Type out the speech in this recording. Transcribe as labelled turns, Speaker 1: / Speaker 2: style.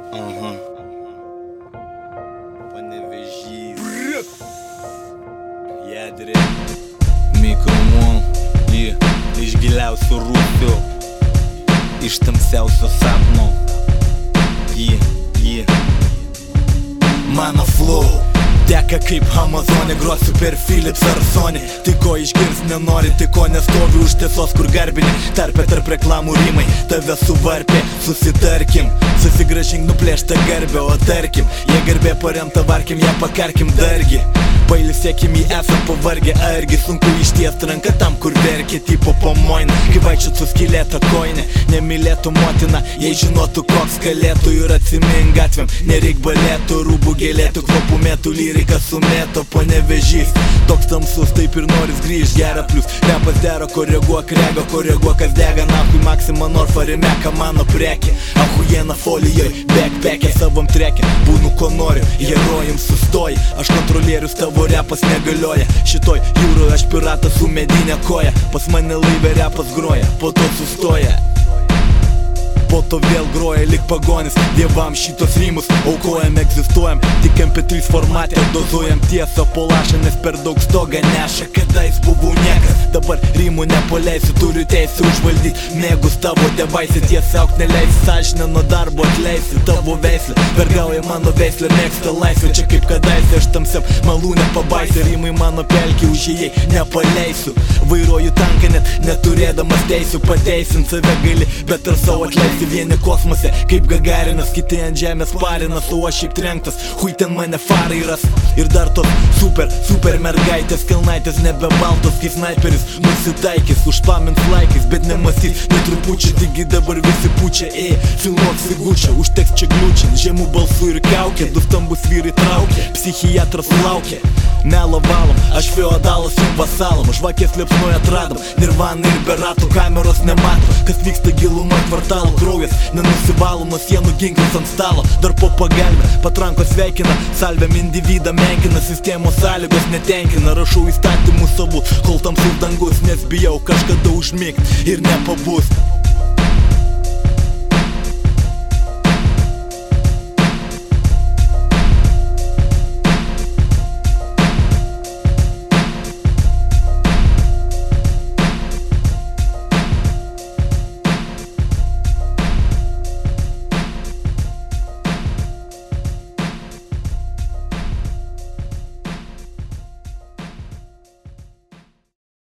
Speaker 1: Panevėžys Jadrė Mikromon Iš giliausių rūpių Iš tamsiausio sapno Mano flow Teka kaip Amazonė, grosiu per Philips ar Sony. Tai ko išgirs nenori, tai ko nestovi už tiesos, kur garbini. Tarpe tarp reklamų rymai, tave suvarpė, susitarkim. Susigražink nuplėštą garbę, o tarkim, jei garbė paremta varkim, ją pakarkim dargi. Pailsėkim į esam pavargę, argi sunku ištiest ranką tam, kur verkė tipo pomoina. Kai vaikščiot su skylėta koinė, nemylėtų motina, jei žinotų koks galėtų. Ir atsimink gatvėm, nereik balėtų, rūbų gėlėtų, kvapų mėtų, lyrika sumėto. Panevėžys, toks tamsus, taip ir noris grįžt, gera plius. Repas dero, koreguok rego, koreguok kas dega. Nakui Maxima Norfa remeka mano prekė. Ahujena folijoj, backpack'e savam trekė. Būnu ko noriu, herojim sustoji. Aš kontrolierius, tavo repas negalioja. Šitoj jūroje aš piratas su medinė koja. Pas mane laive repas groja, po to sustoja. Po to vėl groja lik pagonis. Dievam šitos rymus aukojam, egzistuojam. Tik MP3 formate dozuojam tiesą po lašą, nes per daug stogą neša. Kadais buvau niekas, dabar rymų nepaleisiu. Turiu teisę užvaldyti mėgus tavo devaisį. Tiesiog neleisi, sąžinę nuo darbo atleisi. Tavo veislė, vergauja mano veislė, mėgsta laisvę. Čia kaip kadaise, aš tamsiam malūnę pabaisė. Rymai mano pelkį užėjai, nepaleisiu. Vairuoju tanką net neturėdamas teisių. Pateisint save gali, bet ar savo atleisi. Vieni kosmose, kaip Gagarinas, kiti ant žemės parinas. O aš šiaip trenktas, hui ten mane farai ras. Ir dar tos super mergaitės, kelnaitės nebe baltos, kai snaiperis nusitaikys. Užpamins laikais, bet nemąstys, netrupučiai. Taigi dabar visi pučia, filmuok figučią. Užteks čia gliučin, žemų balsų ir kaukė. Du stambus vyrai traukė, psichiatras laukia. Melo valom, aš feodalas jum vasalam. Žvakės liepsnoja atradom, nirvana ir be ratų. Kameros nemato, kas vyksta gilumą kvartalo. Kraujas nenusivalo nuo sienų, ginklas ant stalo. Dar po pagalbę, patrankos sveikina. Salvėm individą menkina, sistemos sąlygos netenkina. Rašau įstatymus savus, kol tamsus dangus, nes bijau kažkada užmigt ir nepabūst.